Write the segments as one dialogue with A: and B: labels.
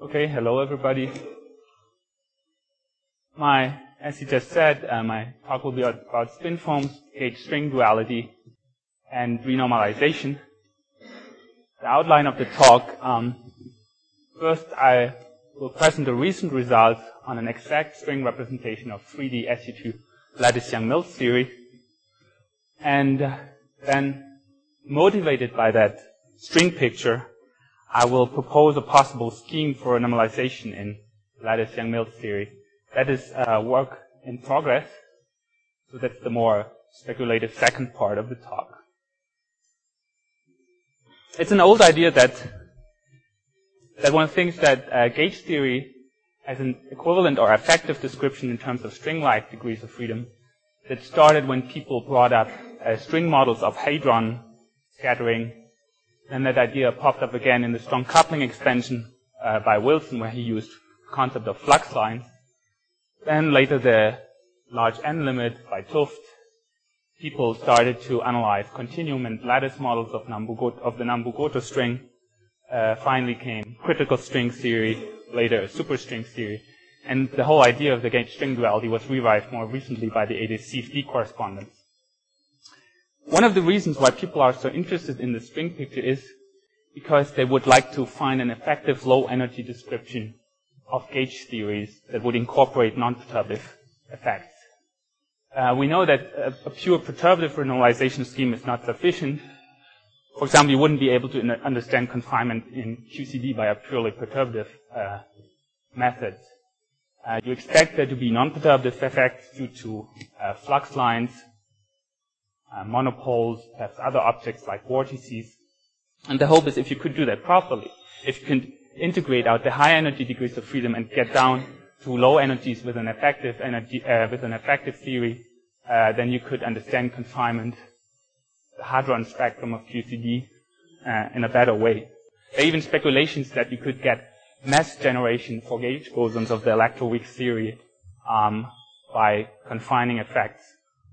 A: Okay, hello everybody. As he just said, my talk will be about spin forms, gauge string duality, and renormalization. The outline of the talk, first I will present the recent results on an exact string representation of 3D SU2 lattice Yang-Mills theory, and then motivated by that string picture, I will propose a possible scheme for a normalization in lattice Yang-Mills theory. That is work in progress, so that's the more speculative second part of the talk. It's an old idea that one thinks that gauge theory as an equivalent or effective description in terms of string-like degrees of freedom that started when people brought up string models of hadron scattering. And that idea popped up again in the strong coupling extension by Wilson, where he used the concept of flux lines. Then later the large N limit by Tuft. People started to analyze continuum and lattice models of the Nambu-Goto string. Finally came critical string theory, later superstring theory. And the whole idea of the gauge string duality was revived more recently by the ADS-CFD correspondence. One of the reasons why people are so interested in the string picture is because they would like to find an effective low-energy description of gauge theories that would incorporate non-perturbative effects. We know that a pure perturbative renormalization scheme is not sufficient. For example, you wouldn't be able to understand confinement in QCD by a purely perturbative method. You expect there to be non-perturbative effects due to flux lines, monopoles, perhaps other objects like vortices. And the hope is if you could do that properly, if you can integrate out the high energy degrees of freedom and get down to low energies with an effective theory, then you could understand confinement, the hadron spectrum of QCD, in a better way. There are even speculations that you could get mass generation for gauge bosons of the electroweak theory by confining effects.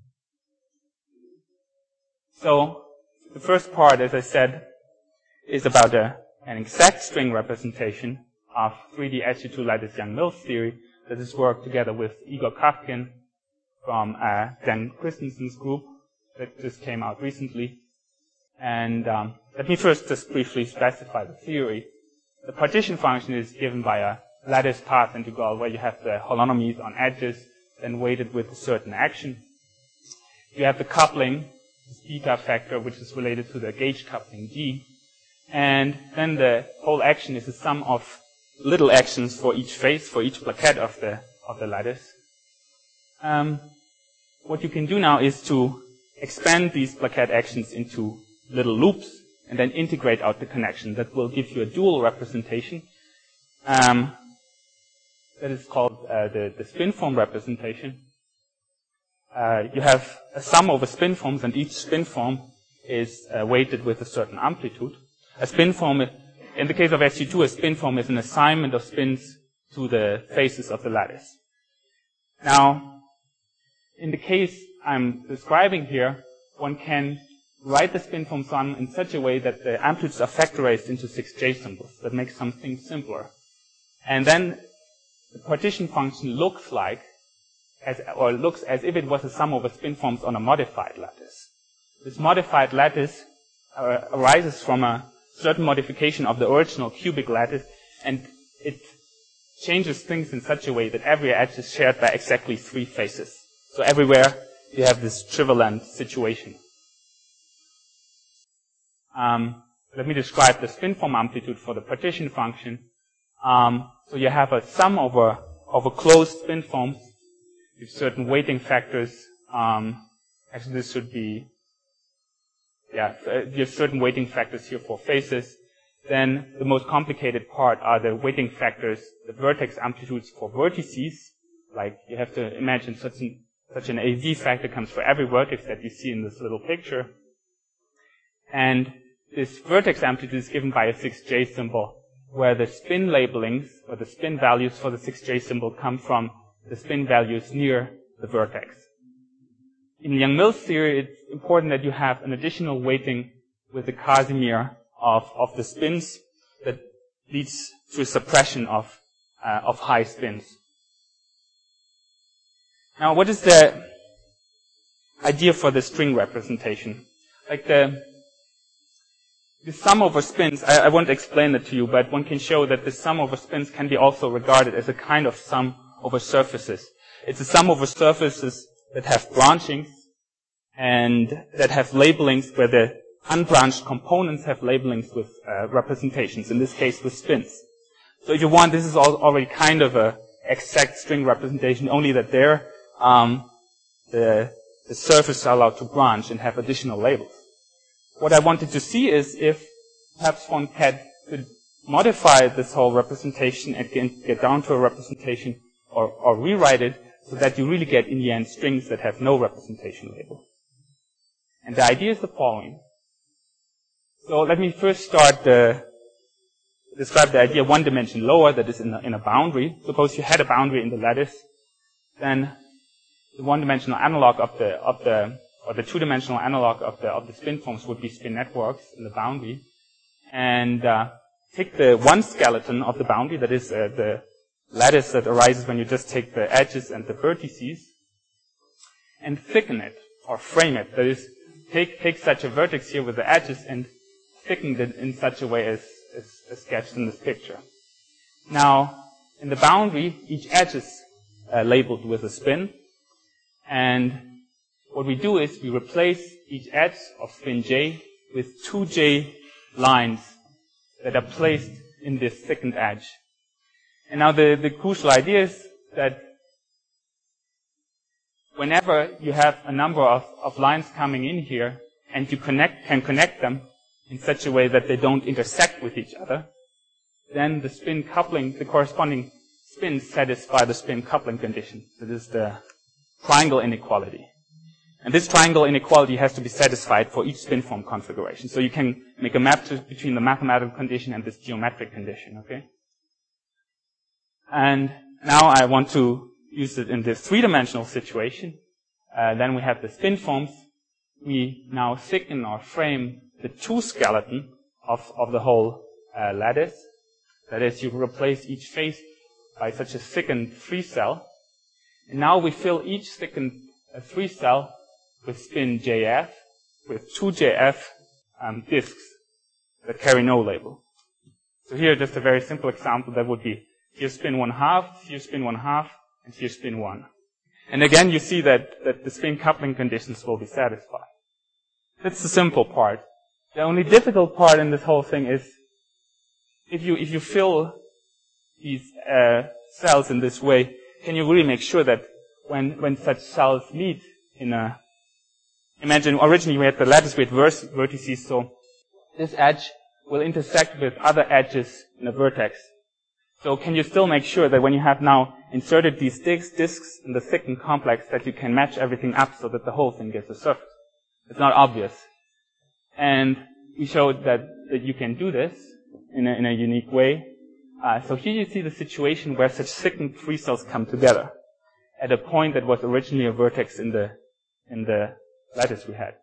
A: So the first part, as I said, is about an exact string representation of 3D SU2 lattice Yang-Mills theory that is worked together with Igor Kafkin from Dan Christensen's group that just came out recently. And let me first just briefly specify the theory. The partition function is given by a lattice path integral where you have the holonomies on edges and weighted with a certain action. You have the coupling, this beta factor, which is related to the gauge coupling G. And then the whole action is a sum of little actions for each face, for each plaquette of the lattice. What you can do now is to expand these plaquette actions into little loops and then integrate out the connection. That will give you a dual representation. That is called the spin form representation. You have a sum over spin forms, and each spin form is weighted with a certain amplitude. A spin form, in the case of SU2, a spin form is an assignment of spins to the faces of the lattice. Now, in the case I'm describing here, one can write the spin form sum in such a way that the amplitudes are factorized into 6J symbols. That makes something simpler. And then the partition function looks as if it was a sum over spin forms on a modified lattice. This modified lattice arises from a certain modification of the original cubic lattice, and it changes things in such a way that every edge is shared by exactly 3 faces. So everywhere you have this trivalent situation. Let me describe the spin form amplitude for the partition function. So you have a sum over closed spin forms with certain weighting factors. Actually, this should be, you have certain weighting factors here for faces. Then the most complicated part are the weighting factors, the vertex amplitudes for vertices. Like you have to imagine such an AV factor comes for every vertex that you see in this little picture. And this vertex amplitude is given by a 6J symbol, where the spin labelings or the spin values for the 6J symbol come from the spin values near the vertex. In Yang-Mills theory, it's important that you have an additional weighting with the Casimir of the spins that leads to a suppression of high spins. Now, what is the idea for the string representation? Like the sum over spins, I won't explain it to you, but one can show that the sum over spins can be also regarded as a kind of sum over surfaces. It's a sum over surfaces that have branchings and that have labelings where the unbranched components have labelings with representations, in this case with spins. So if you want, this is already kind of a exact string representation, only that there the surfaces are allowed to branch and have additional labels. What I wanted to see is if perhaps one could modify this whole representation and get down to a representation or rewrite it so that you really get in the end strings that have no representation label. And the idea is the following. So let me first describe the idea one dimension lower, that is in a boundary. Suppose you had a boundary in the lattice, then the one-dimensional analog or the two-dimensional analog of the spin forms would be spin networks in the boundary. And take the one skeleton of the boundary, that is the lattice that arises when you just take the edges and the vertices, and thicken it or frame it. That is, take such a vertex here with the edges and thicken it in such a way as sketched in this picture. Now, in the boundary, each edge is labeled with a spin, and what we do is we replace each edge of spin j with 2j lines that are placed in this thickened edge. And now the crucial idea is that whenever you have a number of lines coming in here and you can connect them in such a way that they don't intersect with each other, then the spin coupling, the corresponding spins satisfy the spin coupling condition. So this is the triangle inequality. And this triangle inequality has to be satisfied for each spin form configuration. So you can make a map between the mathematical condition and this geometric condition, okay? And now I want to use it in this three-dimensional situation. Then we have the spin forms. We now thicken or frame the two skeleton of the whole lattice. That is, you replace each face by such a thickened 3-cell. And now we fill each thickened 3-cell with spin JF, with 2 JF disks that carry no label. So here, just a very simple example, that would be here spin 1/2, here spin 1/2, and here spin 1. And again, you see that the spin coupling conditions will be satisfied. That's the simple part. The only difficult part in this whole thing is if you fill these cells in this way, can you really make sure that when such cells meet in a, imagine originally we had the lattice with vertices, so this edge will intersect with other edges in a vertex. So can you still make sure that when you have now inserted these disks in the thickened complex that you can match everything up so that the whole thing gets a surface? It's not obvious. And we showed that you can do this in a unique way. So here you see the situation where such thickened 3 cells come together at a point that was originally a vertex in the lattice we had.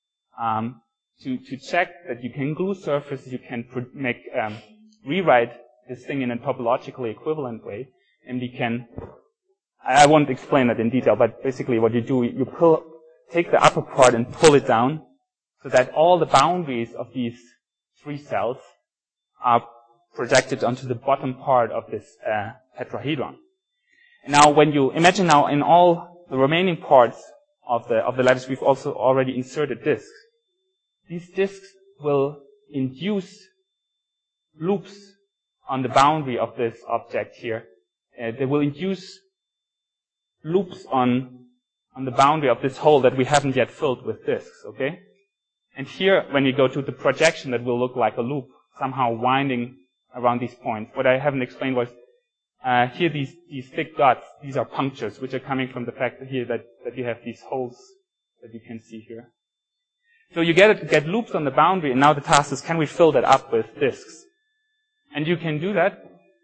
A: To check that you can glue surfaces, you can rewrite this thing in a topologically equivalent way, and we can, I won't explain that in detail, but basically what you do, you take the upper part and pull it down so that all the boundaries of these 3 cells are projected onto the bottom part of this tetrahedron. And now when you imagine now in all the remaining parts of the lattice, we've also already inserted disks. These disks will induce loops on the boundary of this object here. They will induce loops on the boundary of this hole that we haven't yet filled with disks, okay? And here, when you go to the projection, that will look like a loop, somehow winding around these points. What I haven't explained was, here these thick dots, these are punctures, which are coming from the fact that here that you have these holes that you can see here. So you get loops on the boundary, and now the task is, can we fill that up with disks? And you can do that.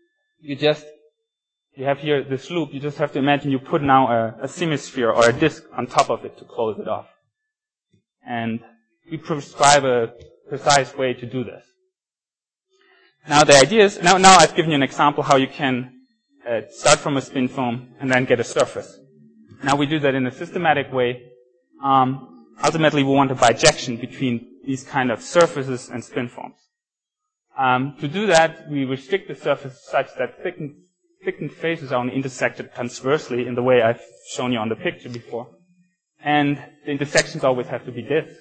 A: You have here this loop, you just have to imagine you put now a semisphere or a disk on top of it to close it off. And we prescribe a precise way to do this. Now the idea is, now I've given you an example how you can start from a spin foam and then get a surface. Now we do that in a systematic way. Ultimately we want a bijection between these kind of surfaces and spin foams. To do that, we restrict the surface such that thickened faces are only intersected transversely in the way I've shown you on the picture before. And the intersections always have to be disks.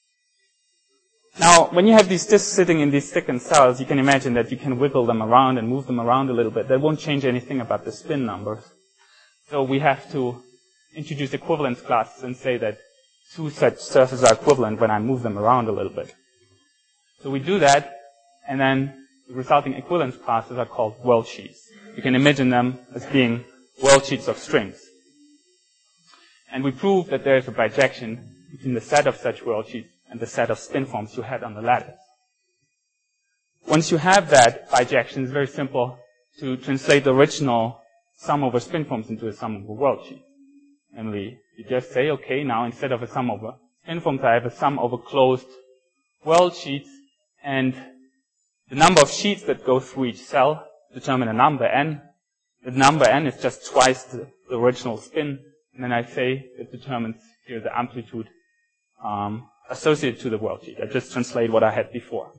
A: Now, when you have these disks sitting in these thickened cells, you can imagine that you can wiggle them around and move them around a little bit. That won't change anything about the spin numbers. So we have to introduce equivalence classes and say that two such surfaces are equivalent when I move them around a little bit. So we do that, and then the resulting equivalence classes are called world sheets. You can imagine them as being world sheets of strings. And we prove that there is a bijection between the set of such world sheets and the set of spin foams you had on the lattice. Once you have that bijection, it's very simple to translate the original sum over spin foams into a sum over world sheets. Namely, you just say, okay, now instead of a sum over spin foams, I have a sum over closed world sheets, and the number of sheets that go through each cell determine a number n. The number n is just twice the original spin, and then I say it determines here the amplitude associated to the world sheet. I just translate what I had before.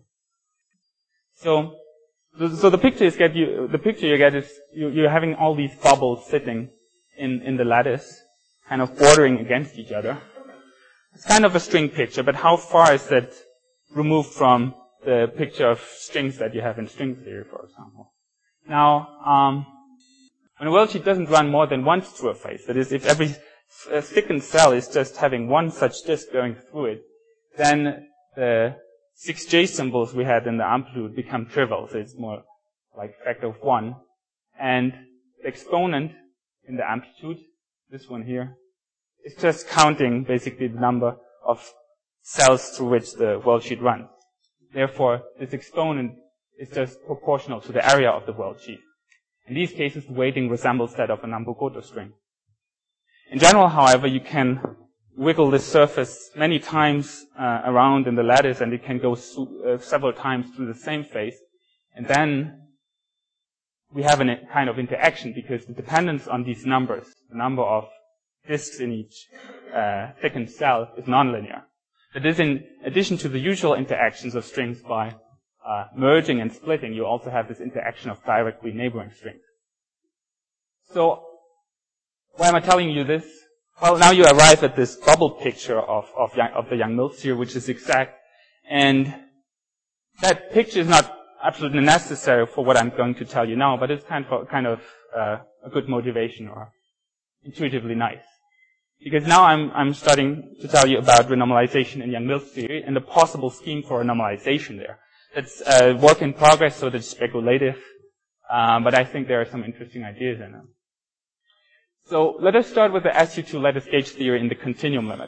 A: So the picture you get is you're having all these bubbles sitting in the lattice, kind of bordering against each other. It's kind of a string picture, but how far is that removed from the picture of strings that you have in string theory, for example? Now, when a world sheet doesn't run more than one through a face, that is, if every thickened cell is just having one such disk going through it, then the 6J symbols we had in the amplitude become trivial, so it's more like a factor of 1. And the exponent in the amplitude, this one here, is just counting basically the number of cells through which the world sheet runs. Therefore, this exponent is just proportional to the area of the world sheet. In these cases, the weighting resembles that of a Nambu-Goto string. In general, however, you can wiggle this surface many times around in the lattice, and it can go several times through the same face. And then we have a kind of interaction, because the dependence on these numbers, the number of disks in each thickened cell, is nonlinear. That is, in addition to the usual interactions of strings by merging and splitting, you also have this interaction of directly neighboring strings. So, why am I telling you this? Well, now you arrive at this bubble picture of the Yang-Mills theory, which is exact. And that picture is not absolutely necessary for what I'm going to tell you now, but it's kind of a good motivation, or intuitively nice. Because now I'm starting to tell you about renormalization in Yang-Mills theory and the possible scheme for renormalization there. It's a work in progress, so it's speculative, but I think there are some interesting ideas in it. So let us start with the SU2 lattice gauge theory in the continuum limit.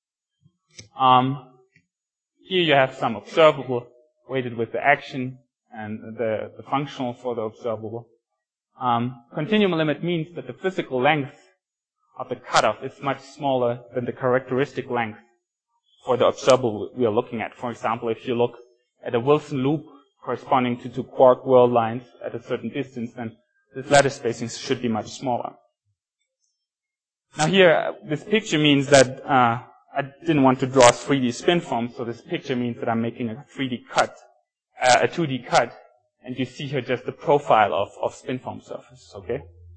A: Here you have some observable weighted with the action and the functional for the observable. Continuum limit means that the physical length of the cutoff is much smaller than the characteristic length for the observable we are looking at. For example, if you look at a Wilson loop corresponding to two quark world lines at a certain distance, then this lattice spacing should be much smaller. Now here, this picture means that I didn't want to draw 3D spin foams, so this picture means that I'm making a 3D cut, a 2D cut, and you see here just the profile of spin foam surfaces, okay?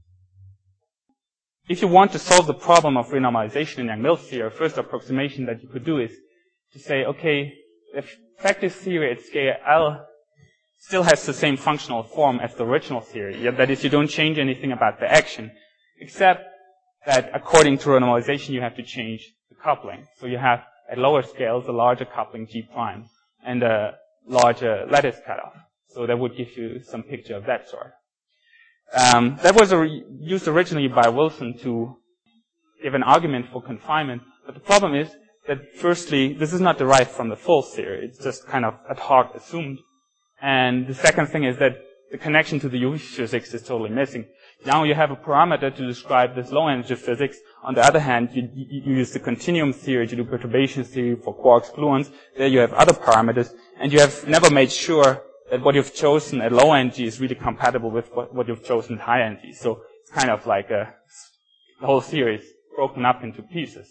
A: If you want to solve the problem of renormalization in Yang-Mills theory, first approximation that you could do is to say, okay, the factor theory at scale L still has the same functional form as the original theory. Yeah, that is, you don't change anything about the action, except that according to renormalization, you have to change the coupling. So you have, at lower scales, a larger coupling G prime and a larger lattice cutoff. So that would give you some picture of that sort. That was used originally by Wilson to give an argument for confinement. But the problem is that, firstly, this is not derived from the full theory. It's just kind of ad hoc assumed. And the second thing is that the connection to the UV physics is totally missing. Now you have a parameter to describe this low energy physics. On the other hand, you use the continuum theory to do perturbation theory for quarks, gluons. There you have other parameters. And you have never made sure that what you've chosen at low energy is really compatible with what you've chosen at high energy. So it's kind of like the whole theory is broken up into pieces.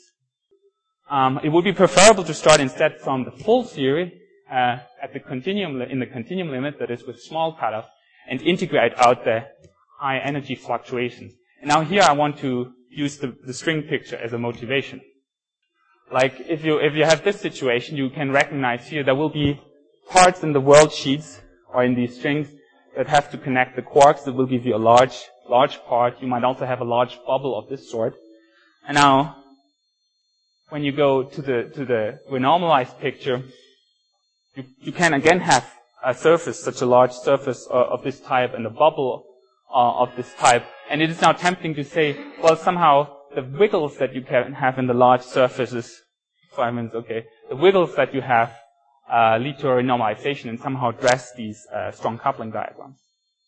A: It would be preferable to start instead from the full theory at the continuum, in the continuum limit, that is with small cutoff, and integrate out the high energy fluctuations. And now here I want to use the string picture as a motivation. Like if you have this situation, you can recognize here there will be parts in the world sheets or in these strings that have to connect the quarks that will give you a large part. You might also have a large bubble of this sort. And now, when you go to the renormalized picture, you can again have a surface, such a large surface of this type, and a bubble of this type. And it is now tempting to say, well, somehow the wiggles that you can have in the large surfaces, the wiggles that you have lead to a renormalization and somehow dress these strong coupling diagrams.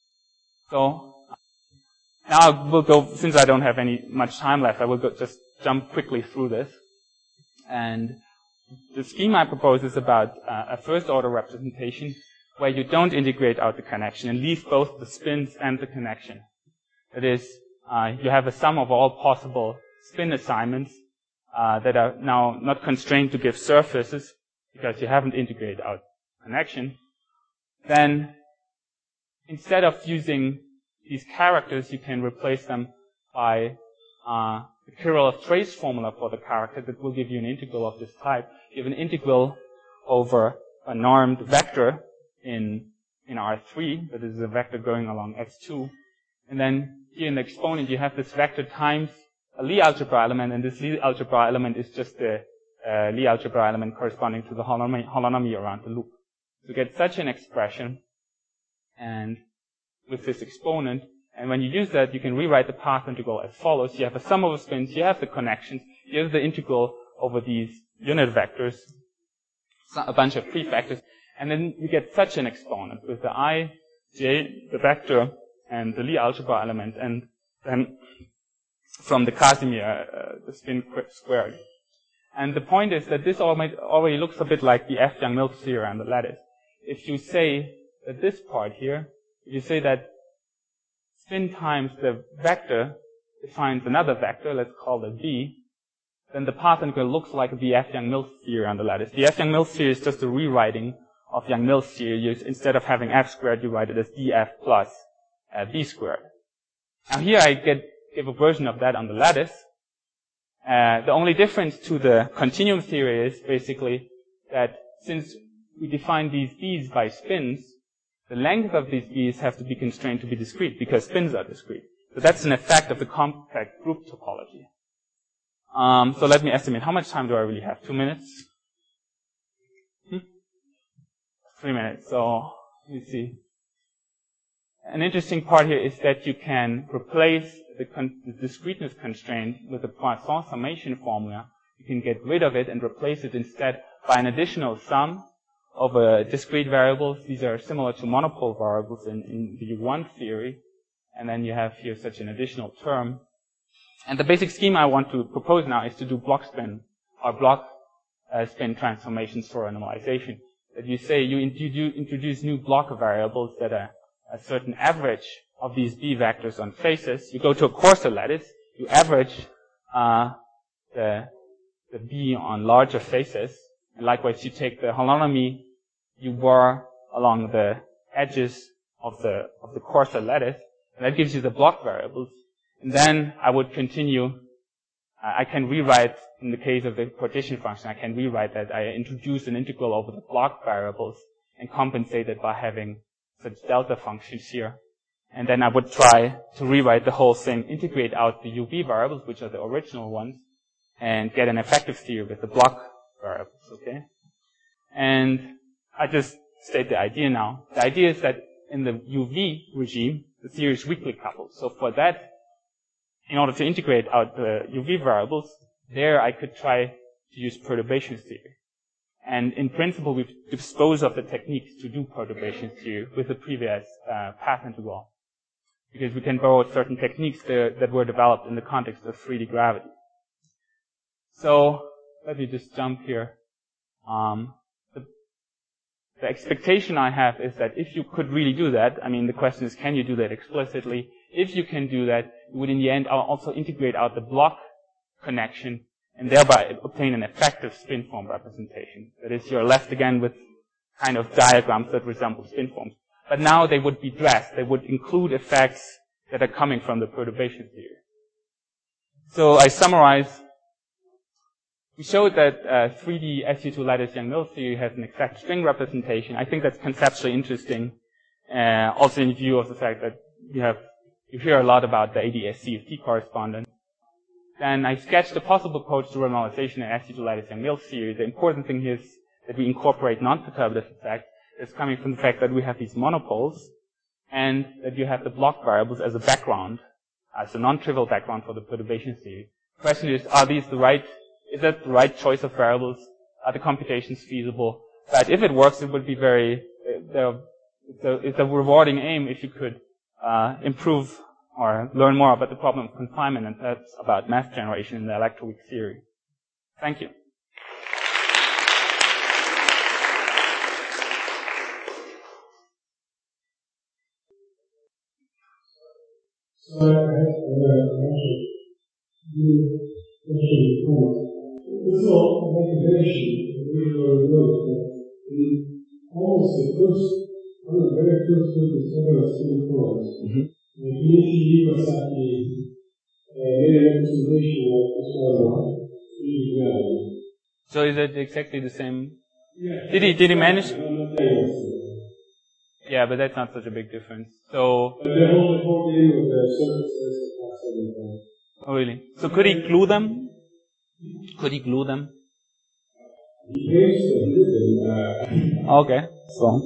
A: So now we'll go, since I don't have much time left, I will just jump quickly through this. And the scheme I propose is about a first order representation where you don't integrate out the connection and leave both the spins and the connection. That is, you have a sum of all possible spin assignments that are now not constrained to give surfaces because you haven't integrated out connection. Then, instead of using these characters, you can replace them by the Kirillov trace formula for the character that will give you an integral of this type. You have an integral over a normed vector in R3, that is a vector going along x2. And then here in the exponent, you have this vector times a Lie algebra element, and this Lie algebra element is just the Lie algebra element corresponding to the holonomy around the loop. So you get such an expression, and with this exponent, and when you use that, you can rewrite the path integral as follows. You have a sum of spins, you have the connections, you have the integral over these unit vectors, a bunch of prefactors, and then you get such an exponent with the I, J, the vector, and the Lie algebra element, and then from the Casimir, the spin squared. And the point is that this already looks a bit like the F-Young-Mills theorem on the lattice. If you say that this part here, if you say that spin times the vector defines another vector, let's call it B, then the path integral looks like the F-Young-Mills theory on the lattice. The F-Young-Mills theory is just a rewriting of Young-Mills theory. Instead of having F squared, you write it as dF plus B squared. Now here I give a version of that on the lattice. The only difference to the continuum theory is basically that since we define these B's by spins, the length of these B's have to be constrained to be discrete because spins are discrete. So that's an effect of the compact group topology. So let me estimate. How much time do I really have? 2 minutes? 3 minutes. So let me see. An interesting part here is that you can replace the discreteness constraint with the Poisson summation formula. You can get rid of it and replace it instead by an additional sum over discrete variables. These are similar to monopole variables in the U1 theory. And then you have here such an additional term. And the basic scheme I want to propose now is to do block spin or block spin transformations for a normalization. That you say you introduce new block variables that are a certain average of these B vectors on faces. You go to a coarser lattice, you average the B on larger faces. And likewise, you take the holonomy you were along the edges of the coarser lattice, and that gives you the block variables. And then I would continue. I can rewrite, in the case of the partition function, I can rewrite that I introduce an integral over the block variables and compensate it by having such delta functions here. And then I would try to rewrite the whole thing, integrate out the UV variables, which are the original ones, and get an effective theory with the block variables, okay? And I just state the idea now. The idea is that in the UV regime, the theory is weakly coupled. So for that, in order to integrate out the UV variables, there I could try to use perturbation theory. And in principle, we've disposed of the techniques to do perturbation theory with the previous path integral. Because we can borrow certain techniques that were developed in the context of 3D gravity. So let me just jump here. the expectation I have is that if you could really do that, I mean, the question is, can you do that explicitly? If you can do that, you would in the end also integrate out the block connection and thereby obtain an effective spin form representation. That is, you're left again with kind of diagrams that resemble spin forms. But now they would be dressed. They would include effects that are coming from the perturbation theory. So I summarize. We showed that 3D SU2 lattice Yang-Mills theory has an exact string representation. I think that's conceptually interesting, also in view of the fact that you hear a lot about the ADS-CFT correspondence. Then I sketched a possible approach to renormalization in SU2 lattice Yang-Mills theory. The important thing here is that we incorporate non-perturbative effects. It's coming from the fact that we have these monopoles and that you have the block variables as a background, as a non-trivial background for the perturbation theory. The question is, is that the right choice of variables? Are the computations feasible? But if it works, it would be it's a rewarding aim if you could improve or learn more about the problem of confinement and perhaps about mass generation in the electroweak theory. Thank you.
B: So I have a question. This is all motivation, almost the first, one of the very first things we discovered spin forms. The community was at the representation of this one, 3D gravity.
A: So is it exactly the same?
B: Yeah.
A: Did he manage? Yeah, but that's not such a big difference. So.
B: But the whole game of the surfaces is.
A: Oh, really? So could he glue them? Could he glue them?
B: He paints them.
A: Okay. So.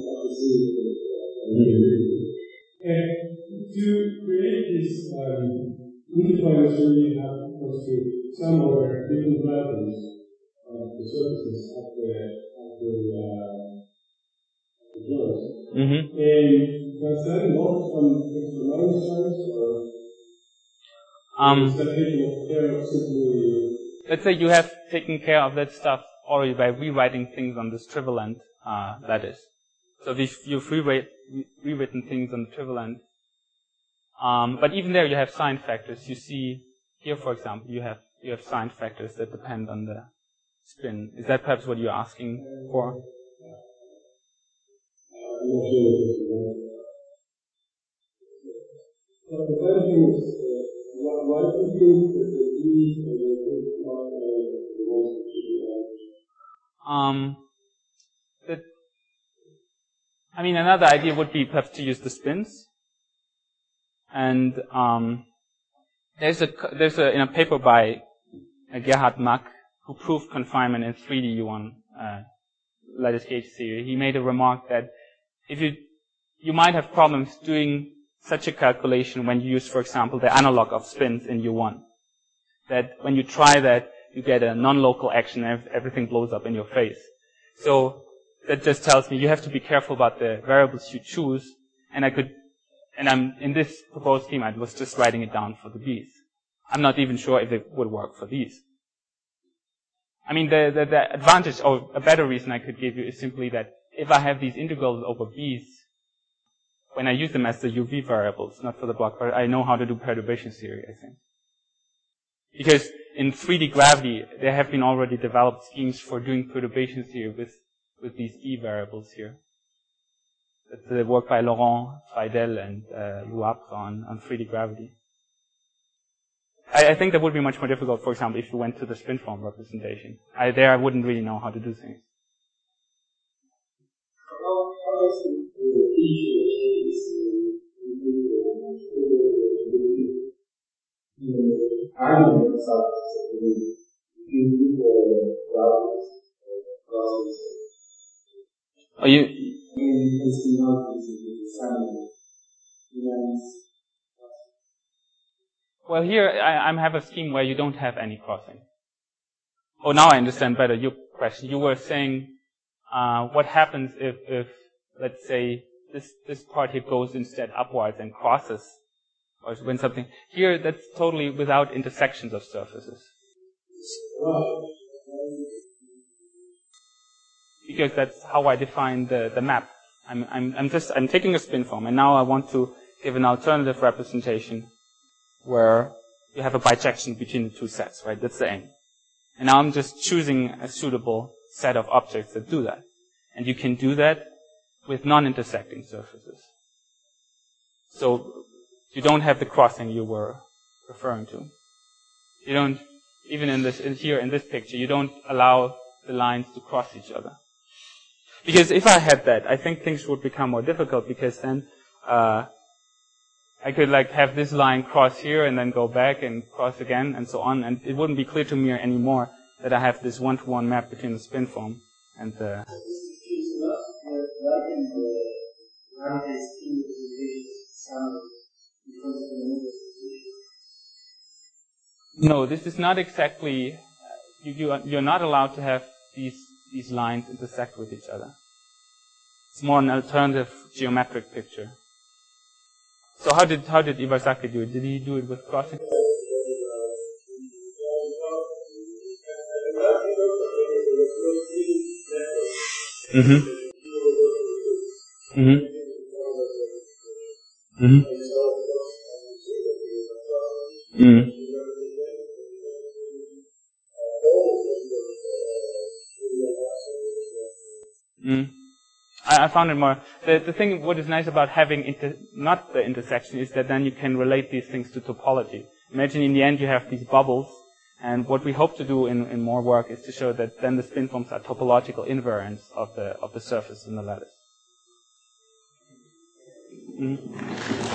B: To create this interpoints where you have to some order different levels of the surfaces of the joints. And does that involve some extra line size or is that taking care of simply?
A: Let's say you have taken care of that stuff already by rewriting things on this trivial end lattice. So if you've rewritten things on the trivial end, but even there you have sign factors. You see here, for example, you have sign factors that depend on the spin. Is that perhaps what you're asking for?
B: The other thing is, why do you think that the D's and the ones
A: I mean, another idea would be perhaps to use the spins. And there's in a paper by Gerhard Mack who proved confinement in 3D U1 lattice gauge theory. He made a remark that if you might have problems doing such a calculation when you use, for example, the analog of spins in U1. That when you try that, you get a non-local action and everything blows up in your face. So that just tells me you have to be careful about the variables you choose. And I'm in this proposed scheme, I was just writing it down for the B's. I'm not even sure if it would work for these. I mean, the advantage, or a better reason I could give you, is simply that if I have these integrals over B's, when I use them as the UV variables, not for the block, but I know how to do perturbation theory, I think. Because in 3D gravity, there have been already developed schemes for doing perturbation theory with these E variables here. That's the work by Laurent Friedel and Luapre on 3D gravity. I think that would be much more difficult, for example, if you went to the spin form representation. I wouldn't really know how to do things. Well, here I have a scheme where you don't have any crossing. Oh, now I understand better your question. You were saying what happens if let's say this part here goes instead upwards and crosses, or when something here that's totally without intersections of surfaces. because that's how I define the map. I'm taking a spin form, and now I want to give an alternative representation where you have a bijection between the two sets, right? That's the aim. And now I'm just choosing a suitable set of objects that do that. And you can do that with non-intersecting surfaces. So you don't have the crossing you were referring to. You don't, even in this picture, you don't allow the lines to cross each other. Because if I had that, I think things would become more difficult, because then I could have this line cross here and then go back and cross again and so on, and it wouldn't be clear to me anymore that I have this one-to-one map between the spin form and the... No, this is not exactly... You're not allowed to have these lines intersect with each other. It's more an alternative geometric picture. So how did Iwasaki do it? Did he do it with crossing? Mm-hmm. Mm-hmm. Mm-hmm. Mm-hmm. Mm. I found it more. The thing, what is nice about having not the intersection, is that then you can relate these things to topology. Imagine in the end you have these bubbles, and what we hope to do in more work is to show that then the spin forms are topological invariants of the surface in the lattice. Mm.